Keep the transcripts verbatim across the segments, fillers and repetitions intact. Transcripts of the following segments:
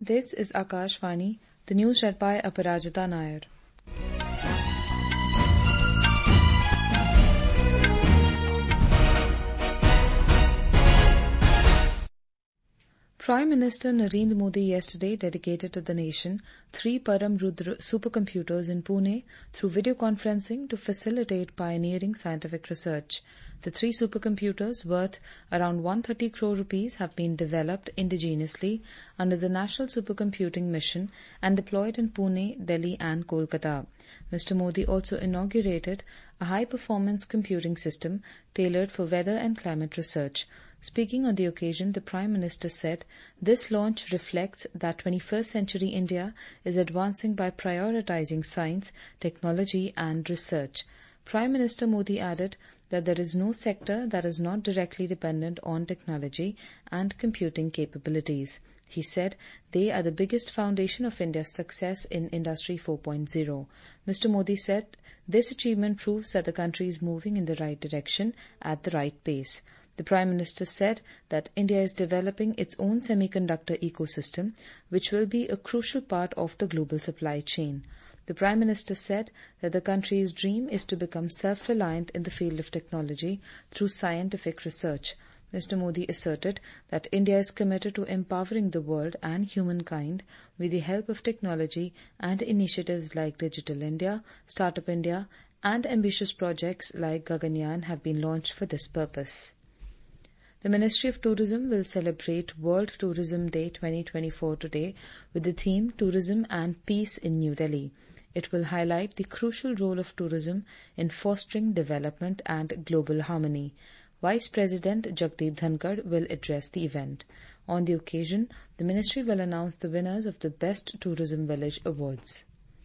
This is Akashvani, the news read by Aparajita Nair. Prime Minister Narendra Modi yesterday dedicated to the nation three Param Rudra supercomputers in Pune through video conferencing to facilitate pioneering scientific research. The three supercomputers, worth around one hundred thirty crore rupees, have been developed indigenously under the National Supercomputing Mission and deployed in Pune, Delhi and Kolkata. Mister Modi also inaugurated a high-performance computing system tailored for weather and climate research. Speaking on the occasion, the Prime Minister said, "This launch reflects that twenty-first century India is advancing by prioritizing science, technology and research." Prime Minister Modi added that there is no sector that is not directly dependent on technology and computing capabilities. He said they are the biggest foundation of India's success in Industry four point oh. Mister Modi said this achievement proves that the country is moving in the right direction at the right pace. The Prime Minister said that India is developing its own semiconductor ecosystem, which will be a crucial part of the global supply chain. The Prime Minister said that the country's dream is to become self-reliant in the field of technology through scientific research. Mister Modi asserted that India is committed to empowering the world and humankind with the help of technology, and initiatives like Digital India, Startup India, and ambitious projects like Gaganyaan have been launched for this purpose. The Ministry of Tourism will celebrate World Tourism Day twenty twenty-four today with the theme Tourism and Peace in New Delhi. It will highlight the crucial role of tourism in fostering development and global harmony. Vice President Jagdeep Dhankar will address the event. On the occasion, the ministry will announce the winners of the Best Tourism Village Awards.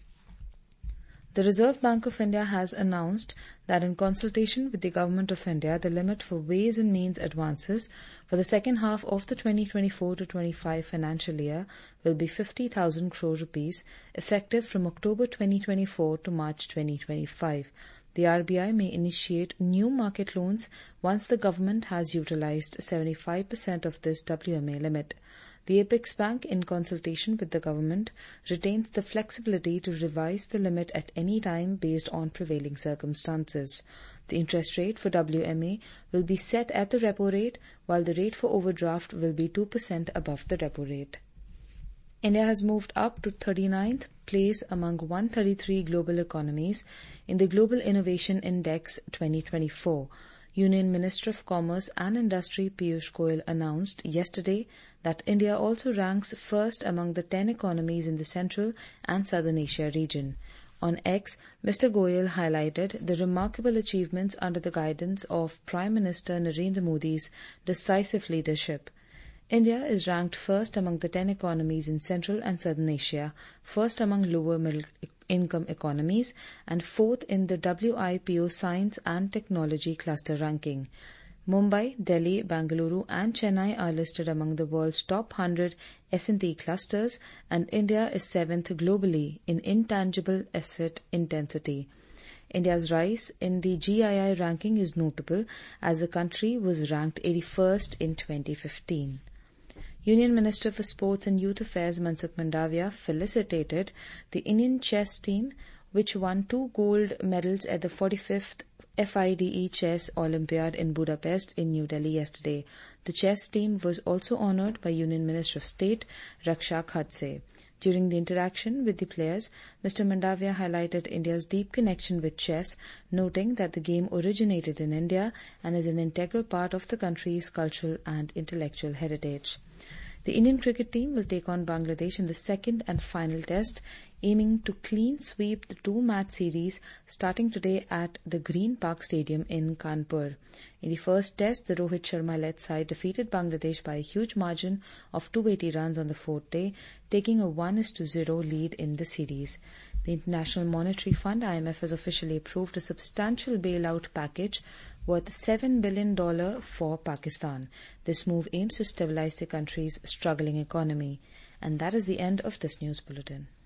The Reserve Bank of India has announced that in consultation with the Government of India, the limit for Ways and Means advances for the second half of the twenty twenty-four to twenty-five financial year will be fifty thousand crore rupees, effective from October twenty twenty-four to March twenty twenty-five. The R B I may initiate new market loans once the government has utilized seventy-five percent of this W M A limit. The Apex Bank, in consultation with the government, retains the flexibility to revise the limit at any time based on prevailing circumstances. The interest rate for W M A will be set at the repo rate, while the rate for overdraft will be two percent above the repo rate. India has moved up to thirty-ninth place among one hundred thirty-three global economies in the Global Innovation Index twenty twenty-four. Union Minister of Commerce and Industry Piyush Goyal announced yesterday that India also ranks first among the ten economies in the Central and Southern Asia region. On X, Mister Goyal highlighted the remarkable achievements under the guidance of Prime Minister Narendra Modi's decisive leadership. India is ranked first among the ten economies in Central and Southern Asia, first among lower middle income economies, and fourth in the W I P O Science and Technology Cluster ranking. Mumbai, Delhi, Bangalore and Chennai are listed among the world's top one hundred S and T clusters, and India is seventh globally in intangible asset intensity. India's rise in the G I I ranking is notable, as the country was ranked eighty-first in twenty fifteen. Union Minister for Sports and Youth Affairs Mansukh Mandavia felicitated the Indian chess team, which won two gold medals at the forty-fifth F I D E Chess Olympiad in Budapest in New Delhi yesterday. The chess team was also honoured by Union Minister of State Rakshak Khadse. During the interaction with the players, Mister Mandavia highlighted India's deep connection with chess, noting that the game originated in India and is an integral part of the country's cultural and intellectual heritage. The Indian cricket team will take on Bangladesh in the second and final test, aiming to clean sweep the two-match series starting today at the Green Park Stadium in Kanpur. In the first test, the Rohit Sharma-led side defeated Bangladesh by a huge margin of two hundred eighty runs on the fourth day, taking a one is to zero lead in the series. The International Monetary Fund, I M F, has officially approved a substantial bailout package worth seven billion dollars for Pakistan. This move aims to stabilize the country's struggling economy. And that is the end of this news bulletin.